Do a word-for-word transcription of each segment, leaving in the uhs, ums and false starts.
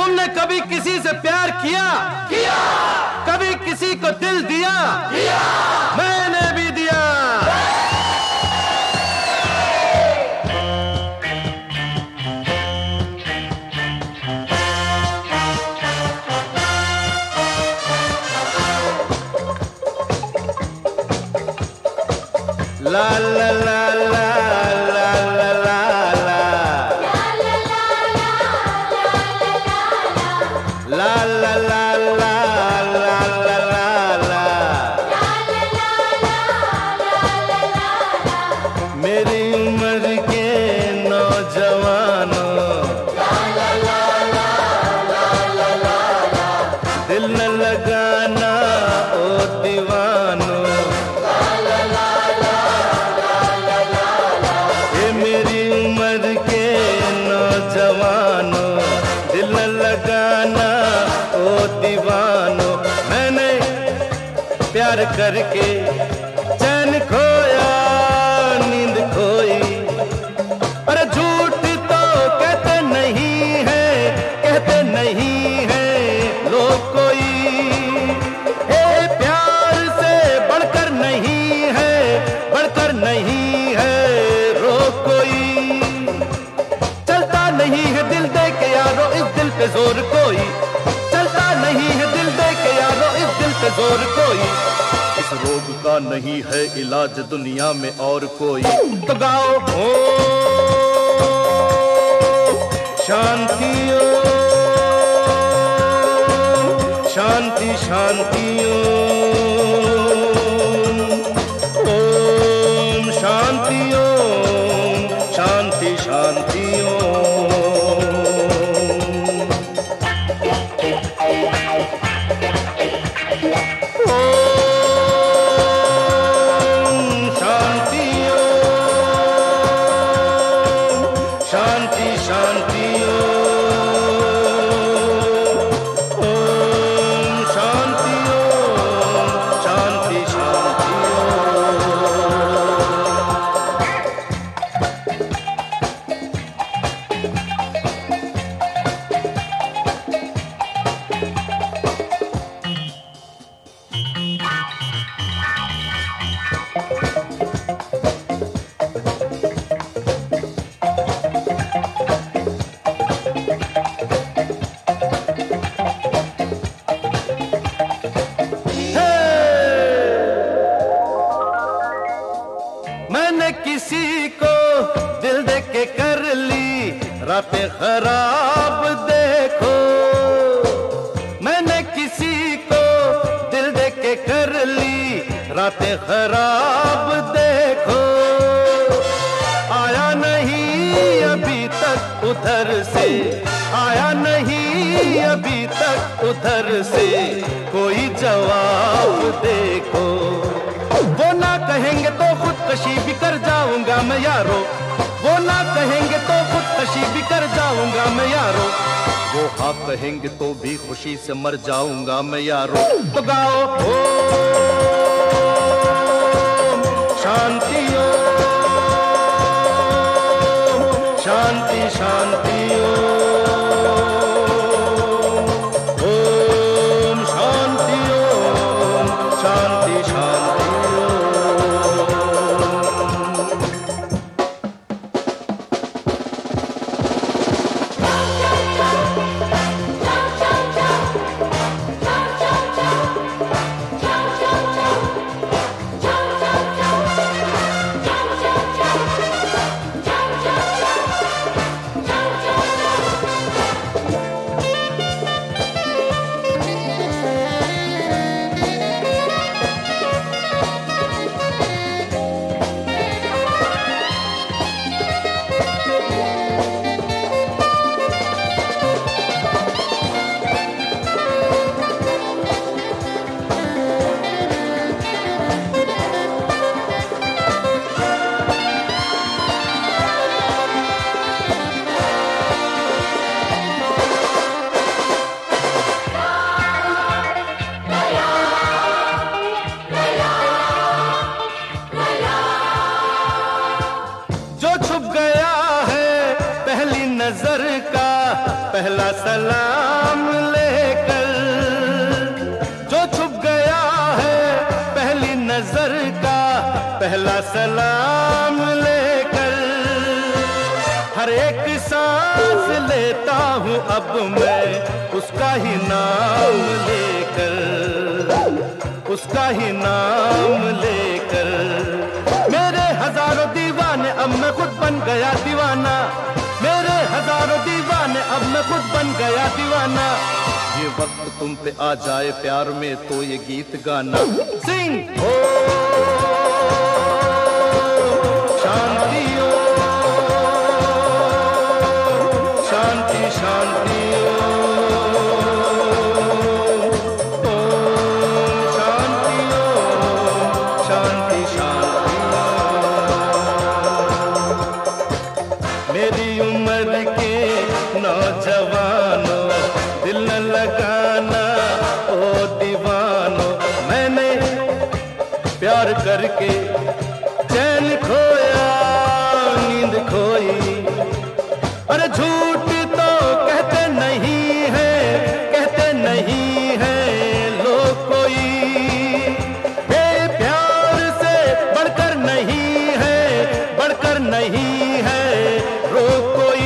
तुमने कभी किसी से प्यार किया? किया। कभी किसी को दिल दिया? दिया। मैंने भी दिया। ला ला ला ला ला ला ला ला ला ला ला ला ला मेरी उम्र के नौजवानों, दिल न लगाना ओ दीवानों, ये मेरी उम्र के नौजवानों, दिल न लगाना ओ दीवानों। मैंने प्यार करके चैन खोया, नींद खोई। अरे झूठ तो कहते नहीं है, कहते नहीं है लोग कोई। ए प्यार से बढ़कर नहीं है, बढ़कर नहीं है रोग कोई। चलता नहीं है दिल दे के यारो इस दिल पे जोर कोई, चलता नहीं है दिल दे के यारो इस दिल पे जोर कोई। इस रोग का नहीं है इलाज दुनिया में और कोई। तो गाओ ओ शांति ओ शांति शांति ओम शांति ओम शांति शांति शांति शांति ओम शांति ओम शांति शांति मैंने किसी को दिल दे के कर ली रातें खराब देखो। मैंने किसी को दिल दे के कर ली रातें खराब देखो। आया नहीं अभी तक उधर से, आया नहीं अभी तक उधर से कोई जवाब देखो। वो ना कहेंगे तो खुदकशी भी कर जाऊंगा मैं यारो, वो ना कहेंगे तो खुदकशी भी कर जाऊंगा मैं यारो। वो हाँ कहेंगे तो भी खुशी से मर जाऊंगा मैं यारो। तो गाओ ओ शांति ओ शांति शांति ओम शांति ओम शांति शांति। नजर का पहला सलाम पहला सलाम लेकर हर एक सांस लेता हूँ अब मैं उसका ही नाम लेकर, उसका ही नाम लेकर। मेरे हजारों दीवाने अब मैं खुद बन गया दीवाना, मेरे हजारों दीवाने अब मैं खुद बन गया दीवाना। ये वक्त तुम पे आ जाए प्यार में तो ये गीत गाना। सिंह ओ शांति ओ शांति शांति ओ शांति ओ शांति शांति। मेरी उम्र के नौजवानों दिल न लगाना ओ दीवानों, मैंने प्यार करके चैन खोया नींद खोई। अरे झूठ तो कहते नहीं है, कहते नहीं है लोग कोई, ये प्यार से बढ़कर नहीं है, बढ़कर नहीं है रोग कोई।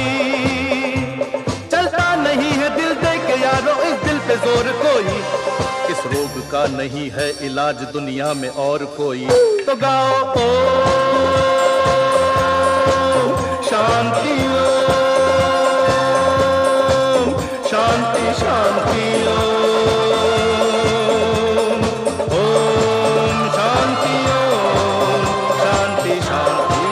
चलता नहीं है दिल दे के यारो इस दिल पे जोर कोई, इस रोग का नहीं है इलाज दुनिया में और कोई। तो गाओ ओ शांति ओ शांति शांति ओ ओम शांति ओम शांति शांति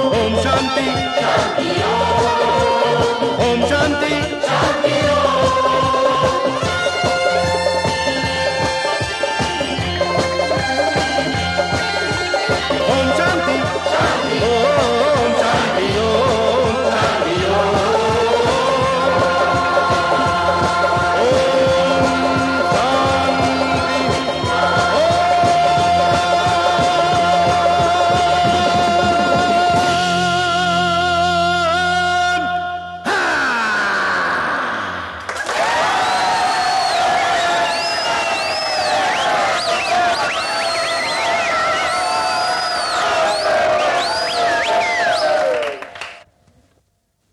शांति ओम शांति शांति ओम